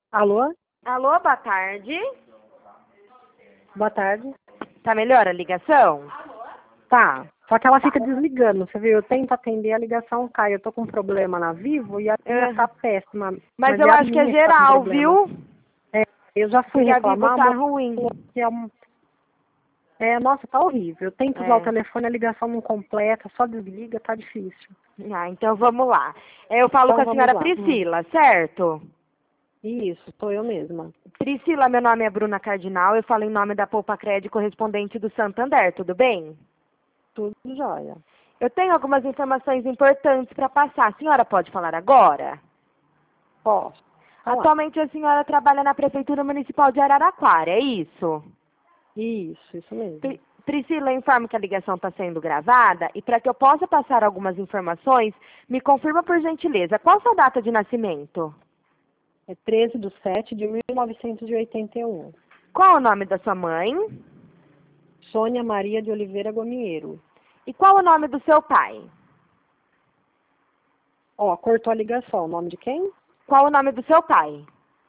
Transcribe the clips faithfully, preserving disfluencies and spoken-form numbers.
Alô? Alô, boa tarde. Boa tarde. Tá melhor a ligação? Tá. Só que ela fica desligando, você viu? Eu tento atender, a ligação cai. Eu tô com um problema na Vivo e a minha tá Ah, péssima. mas Mas eu é a acho que é minha que tá com geral, problema. viu? É, eu já fui Porque a Vivo reclamar, a tá moça falou ruim. que é um... É, nossa, tá horrível. Eu tento usar o É. telefone, a ligação não completa, só desliga, tá difícil. Ah, então vamos lá. Eu falo com Então a vamos senhora lá. Hum. Priscila, certo? Isso, sou eu mesma. Priscila, meu nome é Bruna Cardinal, eu falo em nome da Poupa Crédito correspondente do Santander, tudo bem? Tudo jóia. Eu tenho algumas informações importantes para passar. A senhora pode falar agora? Posso falar. Atualmente a senhora trabalha na Prefeitura Municipal de Araraquara, é isso? Isso, isso mesmo. Pri- Priscila, eu informo que a ligação está sendo gravada e para que eu possa passar algumas informações, me confirma por gentileza, qual sua data de nascimento? É treze de sete de mil novecentos e oitenta e um. Qual o nome da sua mãe? Sônia Maria de Oliveira Gomieiro. E qual o nome do seu pai? Ó, cortou a ligação. O nome de quem? Qual o nome do seu pai?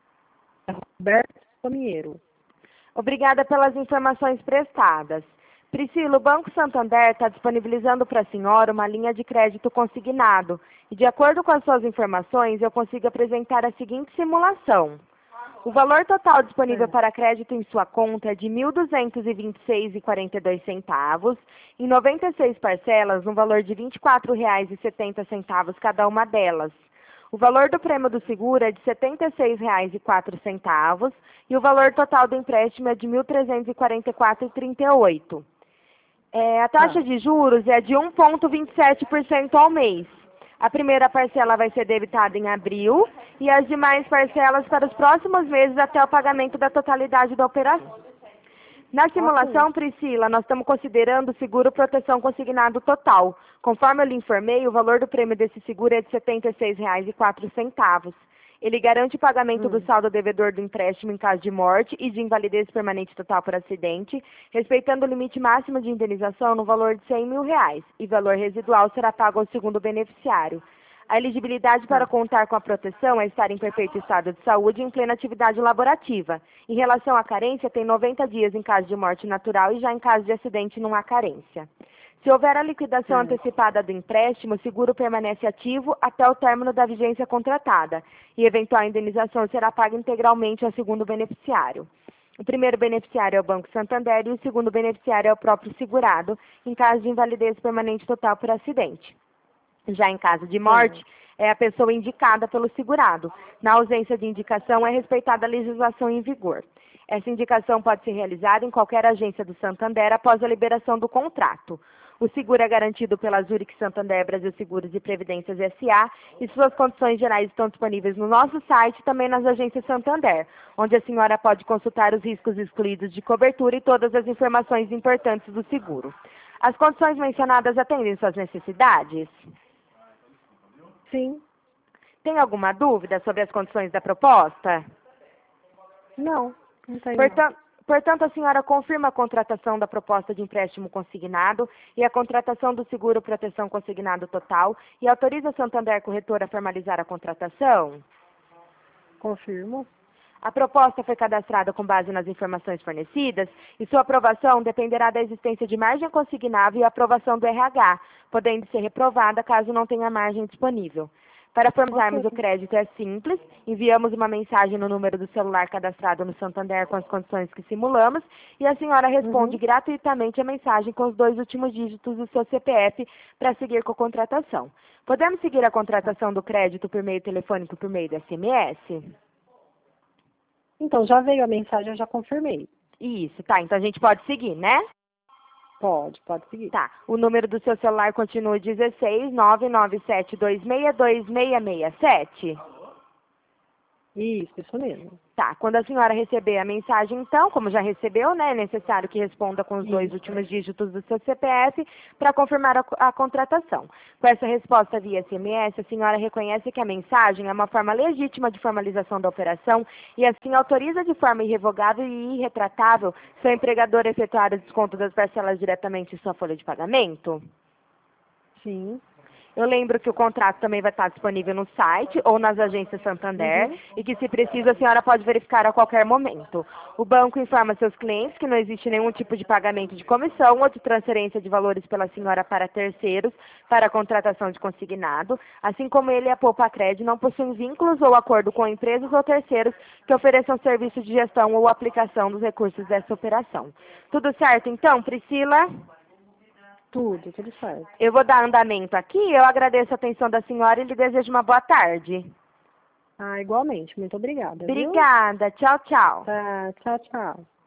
É Roberto Gomieiro. Obrigada pelas informações prestadas. Priscila, o Banco Santander está disponibilizando para a senhora uma linha de crédito consignado. E de acordo com as suas informações, eu consigo apresentar a seguinte simulação. O valor total disponível É. para crédito em sua conta é de mil duzentos e vinte e seis reais e quarenta e dois centavos, em noventa e seis parcelas, no valor de vinte e quatro reais e setenta centavos cada uma delas. O valor do prêmio do seguro é de setenta e seis reais e quatro centavos e o valor total do empréstimo é de mil trezentos e quarenta e quatro reais e trinta e oito centavos. É, a taxa Tá. de juros é de um vírgula vinte e sete por cento ao mês. A primeira parcela vai ser debitada em abril e as demais parcelas para os próximos meses até o pagamento da totalidade da operação. Na Ok. simulação, Priscila, nós estamos considerando o seguro proteção consignado total. Conforme eu lhe informei, o valor do prêmio desse seguro é de setenta e seis reais e quatro centavos. Ele garante o pagamento do Hum. saldo devedor do empréstimo em caso de morte e de invalidez permanente total por acidente, respeitando o limite máximo de indenização no valor de cem mil reais, e valor residual será pago ao segundo beneficiário. A elegibilidade para Tá. contar com a proteção é estar em perfeito estado de saúde e em plena atividade laborativa. Em relação à carência, tem noventa dias em caso de morte natural e já em caso de acidente não há carência. Se houver a liquidação Certo. antecipada do empréstimo, o seguro permanece ativo até o término da vigência contratada e eventual indenização será paga integralmente ao segundo beneficiário. O primeiro beneficiário é o Banco Santander e o segundo beneficiário é o próprio segurado, em caso de invalidez permanente total por acidente. Já em caso de morte, Certo. é a pessoa indicada pelo segurado. Na ausência de indicação, é respeitada a legislação em vigor. Essa indicação pode ser realizada em qualquer agência do Santander após a liberação do contrato. O seguro é garantido pela Zurich Santander Brasil Seguros e Previdências S A e suas condições gerais estão disponíveis no nosso site e também nas agências Santander, onde a senhora pode consultar os riscos excluídos de cobertura e todas as informações importantes do seguro. As condições mencionadas atendem suas necessidades? Sim. Tem alguma dúvida sobre as condições da proposta? Não. Não tem não. Portanto, portanto, a senhora confirma a contratação da proposta de empréstimo consignado e a contratação do seguro proteção consignado total e autoriza a Santander Corretora a formalizar a contratação? Confirmo. A proposta foi cadastrada com base nas informações fornecidas e sua aprovação dependerá da existência de margem consignável e aprovação do R H, podendo ser reprovada caso não tenha margem disponível. Para Ok. formalizarmos o crédito é simples, enviamos uma mensagem no número do celular cadastrado no Santander com as condições que simulamos e a senhora responde Uhum. gratuitamente a mensagem com os dois últimos dígitos do seu C P F para seguir com a contratação. Podemos seguir a Tá. contratação do crédito por meio telefônico por meio do S M S? Então, já veio a mensagem, eu já confirmei. Isso, tá. Então a gente pode seguir, né? Pode, pode seguir. Tá. O número do seu celular continua dezesseis nove nove sete dois seis dois seis seis sete. Isso, isso mesmo. Tá. Quando a senhora receber a mensagem, então, como já recebeu, né, é necessário que responda com os dois Isso. últimos dígitos do seu C P F para confirmar a, a contratação. Com essa resposta via S M S, a senhora reconhece que a mensagem é uma forma legítima de formalização da operação e assim autoriza de forma irrevogável e irretratável seu empregador a efetuar o desconto das parcelas diretamente em sua folha de pagamento? Sim. Eu lembro que o contrato também vai estar disponível no site ou nas agências Santander Uhum. e que, se precisa, a senhora pode verificar a qualquer momento. O banco informa seus clientes que não existe nenhum tipo de pagamento de comissão ou de transferência de valores pela senhora para terceiros para a contratação de consignado, assim como ele e a Poupa Cred não possuem vínculos ou acordo com empresas ou terceiros que ofereçam serviço de gestão ou aplicação dos recursos dessa operação. Tudo certo, então, Priscila? Tudo, tudo certo. Eu vou dar andamento aqui, eu agradeço a atenção da senhora e lhe desejo uma boa tarde. Ah, igualmente. Muito obrigada, viu? Obrigada, tchau, tchau. Tá, tchau, tchau.